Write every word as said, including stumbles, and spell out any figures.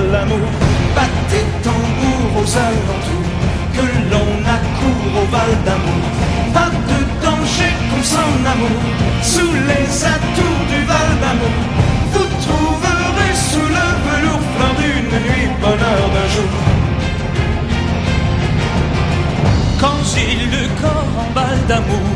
l'amour. Battez tambour aux alentours, que l'on accourt au Val d'Amour. Pas de danger qu'on s'en amour, sous les atours du Val d'Amour. Vous trouverez sous le velours fleur d'une nuit, bonheur d'un jour. Quand j'ai le corps en Val d'Amour,